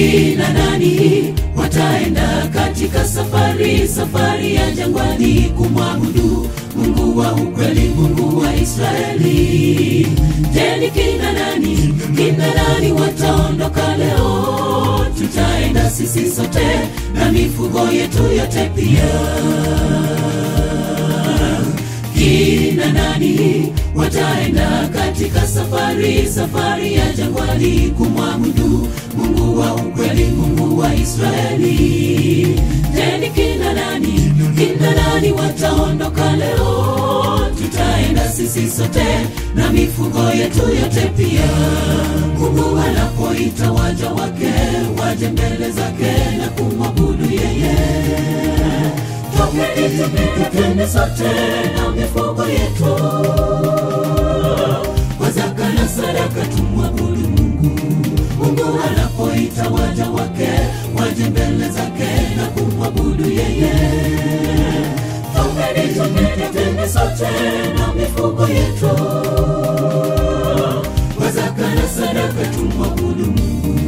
Kina nani wataenda katika safari ya jangwani kumwabudu Mungu wa ukweli, Mungu wa Israeli? Je, ni kina nani wataondoka leo? Tutaenda sisi sote na mifugo yetu yote pia. Kina nani wataenda katika safari ya jangwani kumwabudu Mungu wa ukweli, Mungu wa Israeli? Je, ni kina nani wataondoka leo? Tutaenda sisi sote na mifugo yetu yote pia. Mungu anapoita waja wake waje mbele zake na kumwabudu yeye. Twende sote na mifugo yetu, kwa zaka na sadaka tumwabudu Mungu. Mungu anapoita waja wake waje mbele zake na kumwabudu yeye. Twende sote na mifugo yetu, kwa zaka na sadaka tumwabudu Mungu.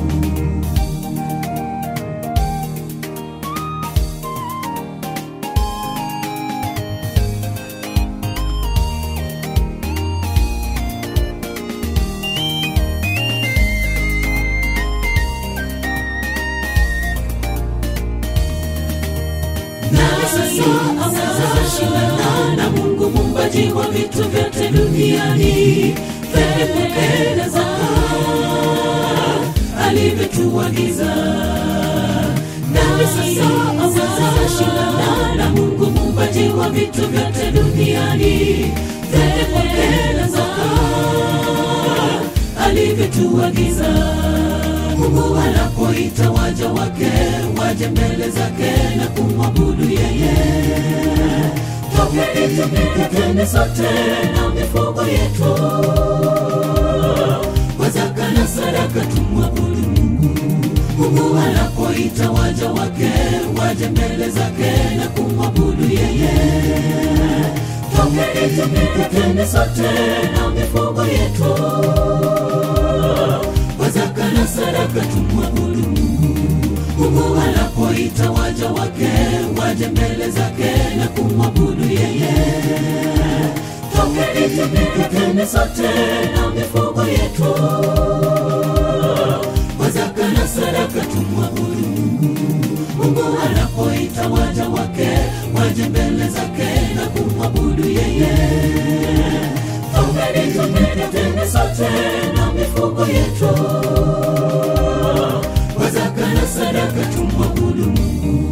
Shindana na Mungu muumbaji wa vitu vyote duniani. Tutekeleza alivyotuagiza. Shindana na Mungu muumbaji wa vitu vyote duniani. Tutekeleza alivyotuagiza. Mungu anapoita waja wake waje mbele zake na kumwabudu yeye. Twende sote na mifugo yetu, kwa zaka na sadaka tumwabudu Mungu. Mungu anapoita waja wake waje mbele zake na kumwabudu yeye. Twende sote na mifugo yetu, kwa zaka na sadaka tumwabudu Mungu. Mungu anapoita waja wake waje mbele zake na kumwabudu yeye. Twende sote na mifugo yetu, kwa zaka na sadaka tumwabudu Mungu. Mungu anapoita waja wake waje mbele zake na kumwabudu yeye. Twende sote na mifugo yetu, kwa zaka na sadaka tumwabudu Mungu.